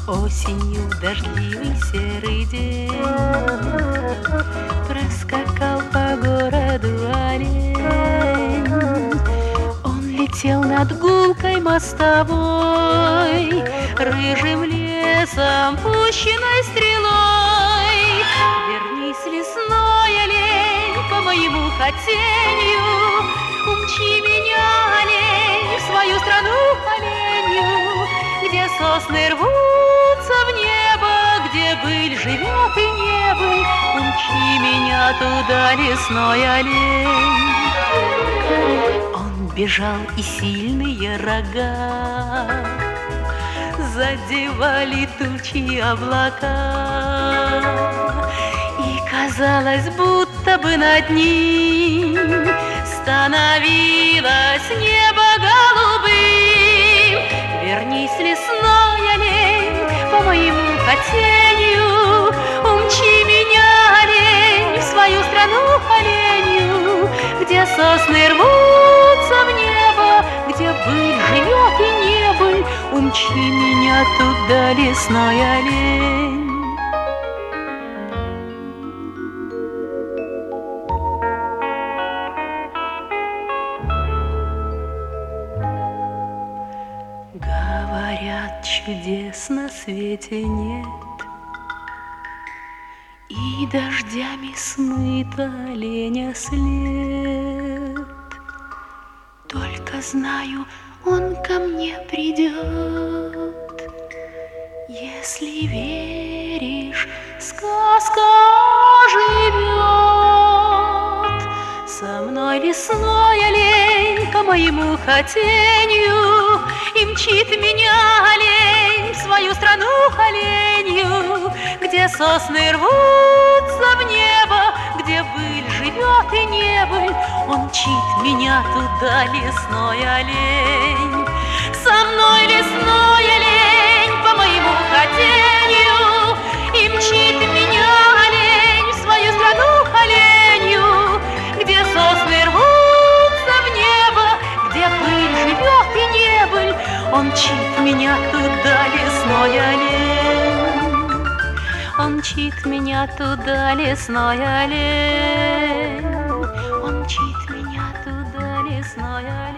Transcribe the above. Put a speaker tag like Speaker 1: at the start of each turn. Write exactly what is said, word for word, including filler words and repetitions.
Speaker 1: Осенью дождливый серый день проскакал по городу олень. Он летел над гулкой мостовой, рыжим лесом, пущенной стрелой. Вернись, лесной олень, по моему хотению, умчи меня, олень, в свою страну оленью, где сосны рвутся в небо, где быль живет и не быль. Умчи меня туда, лесной олень. Он бежал, и сильные рога задевали тучи облака, и казалось, будто бы над ним становилось небо голубым. Вернись, лесной олень, по моему хотению, умчи меня, олень, в свою страну оленью, где сосны рвутся в небо, где быль живет и не быль. Умчи меня туда, лесной олень. Говорят, чудес на свете нет, и дождями смыт оленя след. Только знаю, он ко мне придет. Если веришь, сказка живет. Со мной лесной олень по моему хотению, и мчит меня олень в свою страну оленью, где сосны рвутся в небо, где быль живет и не быль. Он мчит меня туда, лесной олень. Со мной лесной олень по моему хотению, и мчит меня олень в свою страну оленью, где сосны рвутся в небо, где быль живет и не быль. Он мчит меня туда, лесной олень. Он мчит меня туда, лесной олень. Он мчит меня туда, лесной олень.